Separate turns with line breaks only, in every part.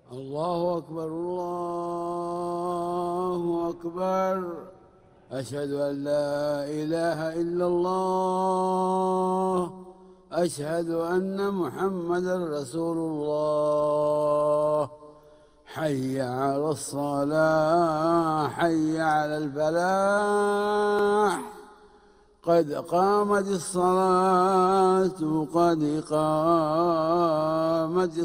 الله أكبر الله أكبر. أشهد أن لا إله إلا الله. أشهد أن محمدا رسول الله. حي على الصلاة، حي على الفلاح. قد قامت الصلاة، قد قامت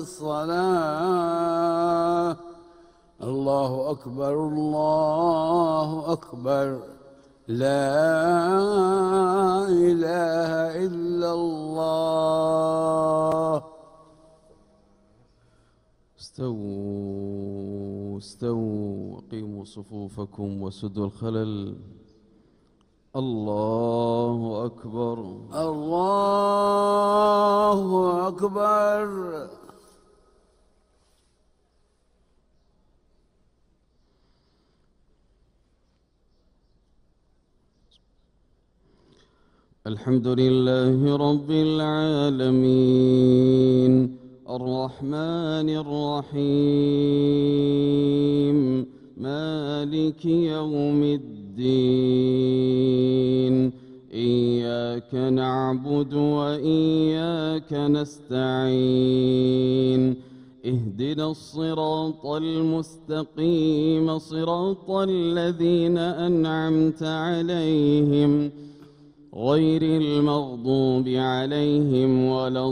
الصلاة. الله أكبر الله أكبر. لا إله إلا الله.
استووا استووا، أقيموا صفوفكم وسدوا الخلل. الله أكبر
الله أكبر.
الحمد لله رب العالمين، الرحمن الرحيم، مالك يوم الدين. إياك نعبد وإياك نستعين. اهدنا الصراط المستقيم، صراط الذين أنعمت عليهم غير المغضوب عليهم ولا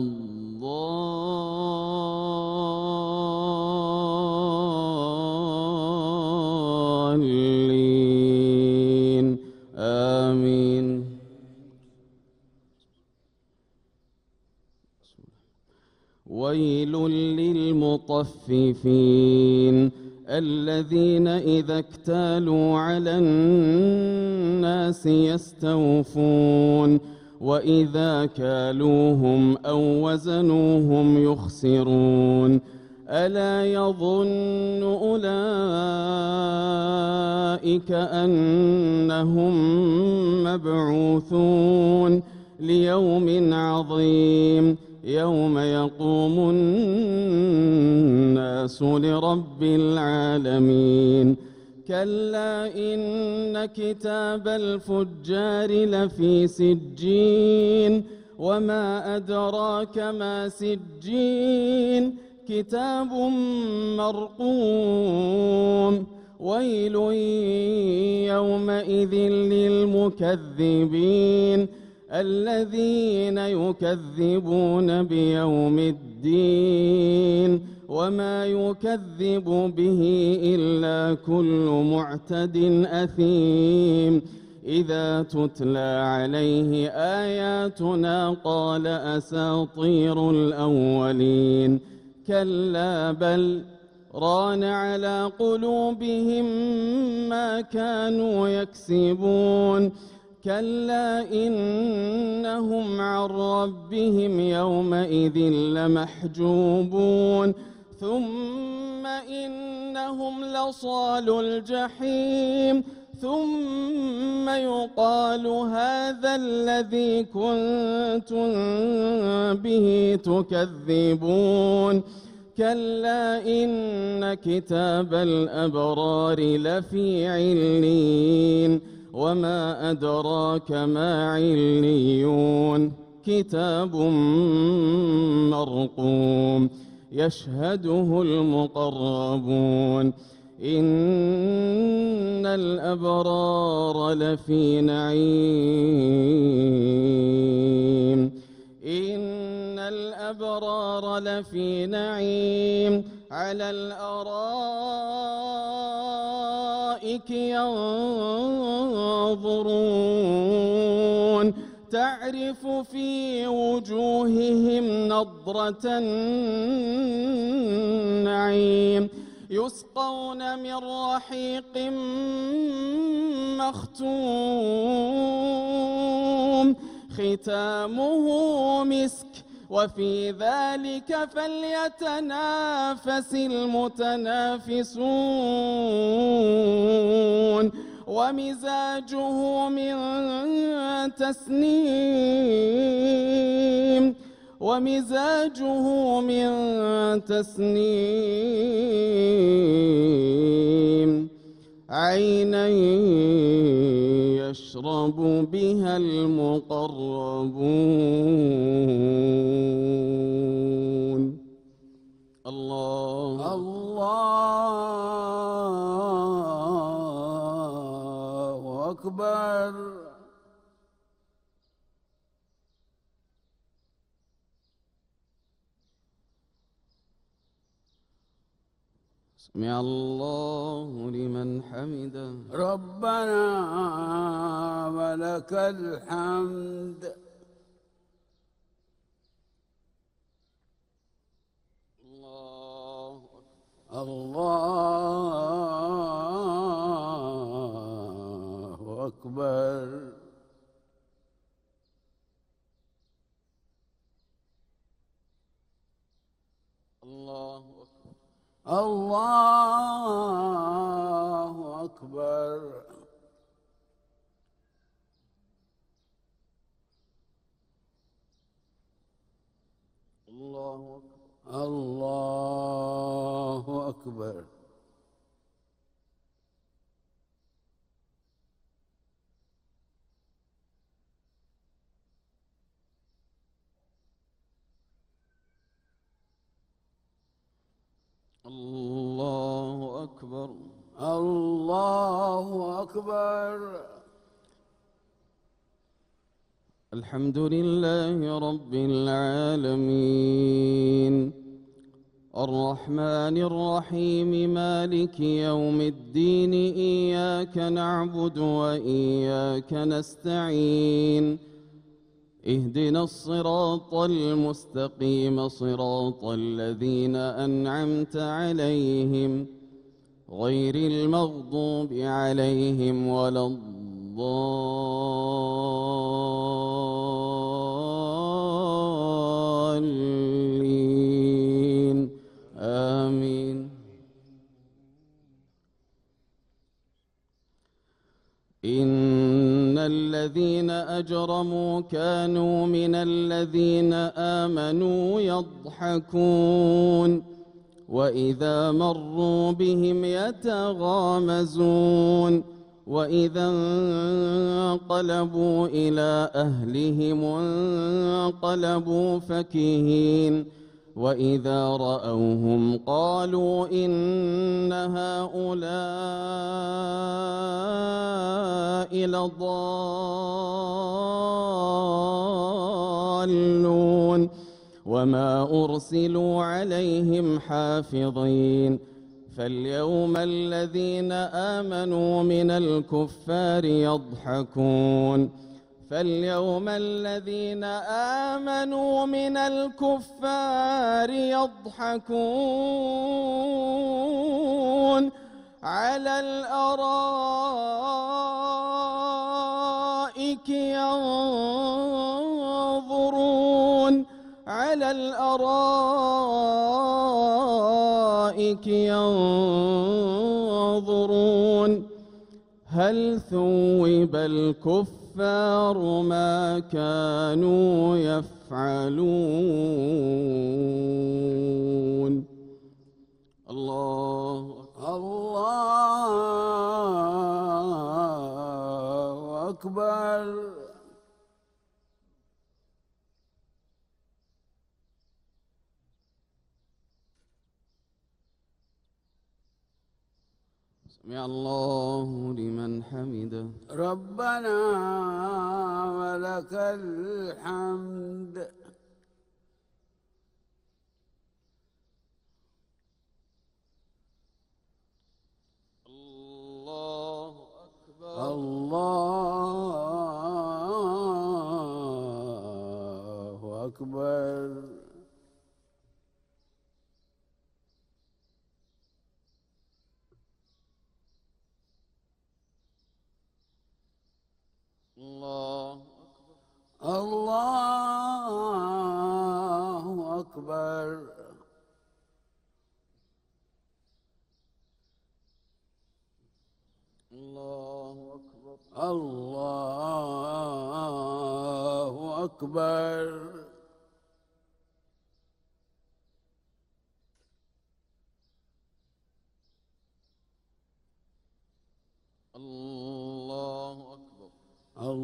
الضالين. آمين. ويل للمطففين الذين إذا اكتالوا على الناس يستوفون وإذا كالوهم أو وزنوهم يخسرون. ألا يظن أولئك أنهم مبعوثون ليوم عظيم يوم يقوم الناس لرب العالمين. كلا إن كتاب الفجار لفي سجين وما أدراك ما سجين. كتاب مرقوم. ويل يومئذ للمكذبين الذين يكذبون بيوم الدين وما يكذب به إلا كل معتد أثيم. إذا تتلى عليه آياتنا قال أساطير الأولين. كلا بل ران على قلوبهم ما كانوا يكسبون. كلا إنهم عن ربهم يومئذ لمحجوبون. ثم إنهم لصالو الجحيم. ثم يقال هذا الذي كنتم به تكذبون. كلا إن كتاب الأبرار لفي عليين وما أدراك ما عليون. كتاب مرقوم يشهده المقربون. إن الأبرار لفي نعيم. إن الأبرار لفي نعيم على الأرائك ينظرون. تعرف في وجوههم نضرة النعيم. يسقون من رحيق مختوم ختامه مسك وفي ذلك فليتنافس المتنافسون. ومزاجه من تسنيم. ومزاجه من تسنيم. بها المقربون. الله
أكبر.
سمع الله لمن حمده.
ربنا ولك الحمد. الله أكبر.
الله
أكبر.
الله
أكبر.
الله أكبر.
الله أكبر.
الحمد لله رب العالمين، الرحمن الرحيم، مالك يوم الدين، إياك نعبد وإياك نستعين، اهدنا الصراط المستقيم، صراط الذين أنعمت عليهم غير المغضوب عليهم ولا الضالين، آمين. إن الذين أجرموا كانوا من الذين آمنوا يضحكون، وإذا مروا بهم يتغامزون، وإذا انقلبوا إلى أهلهم انقلبوا فكهين، وإذا رأوهم قالوا إن هؤلاء لضالون، وما أرسلوا عليهم حافظين. فاليوم الذين آمنوا من الكفار يضحكون، فاليوم الذين آمنوا من الكفار يضحكون على الأرائك ينظرون، على الأرائك ينظرون، هل ثوب الكفار ما كانوا يفعلون. الله
أكبر.
سمع الله لمن حمده.
ربنا ولك الحمد.
الله أكبر.
الله أكبر. الله أكبر.
الله أكبر.
الله أكبر.
الله أكبر.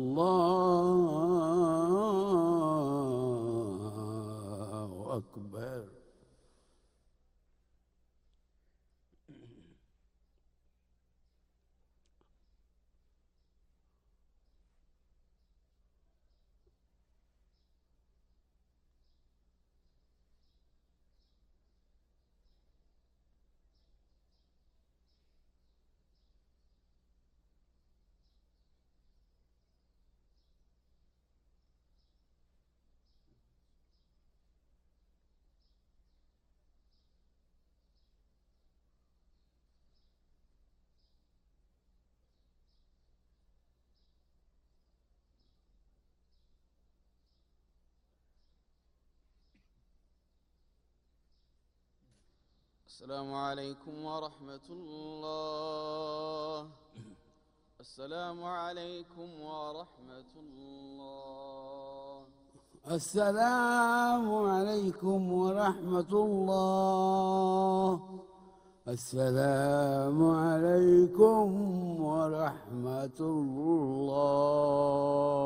السلام عليكم ورحمة الله. السلام عليكم ورحمة الله.
السلام عليكم ورحمة الله. السلام عليكم ورحمة الله.